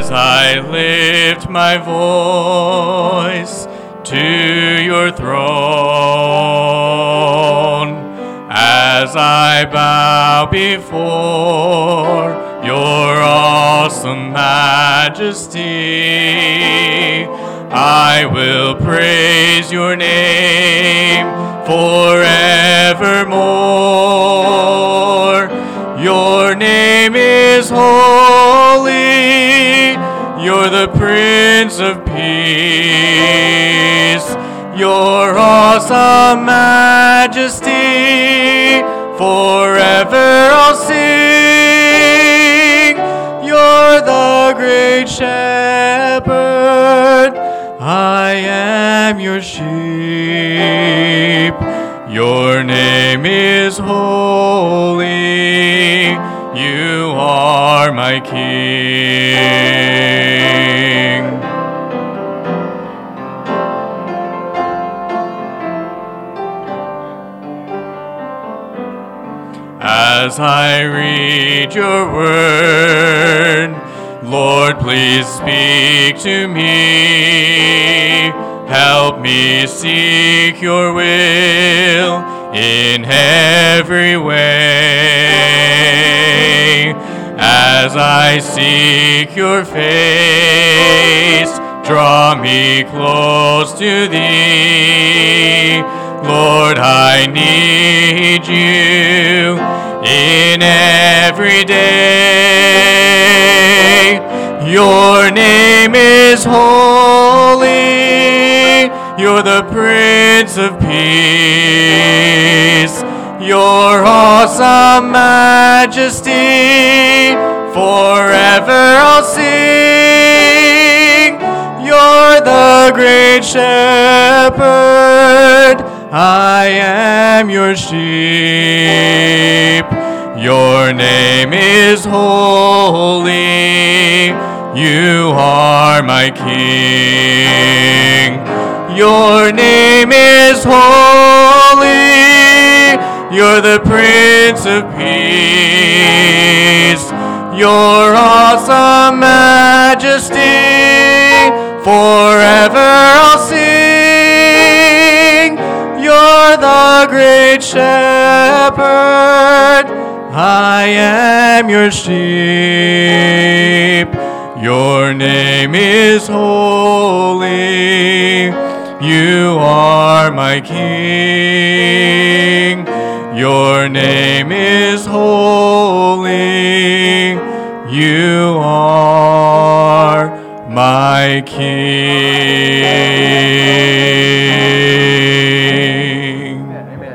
As I lift my voice to your throne, as I bow before your awesome majesty, I will praise your name forevermore. Your name is holy. You're the Prince of Peace. Your awesome majesty, forever I'll sing. You're the great shepherd. I am your sheep. Your name is holy. You are my King. As I read your word, Lord, please speak to me. Help me seek your will in every way. As I seek your face, draw me close to thee. Lord, I need you in every day. Your name is holy. You're the Prince of Peace. Your awesome majesty, forever I'll sing. You're the great shepherd. I am your sheep. Your name is holy. You are my King. Your name is holy. You're the Prince of Peace. Your awesome majesty, forever I'll sing. You're the great shepherd. I am your sheep. Your name is holy. You are my King. Your name is holy. You are my King.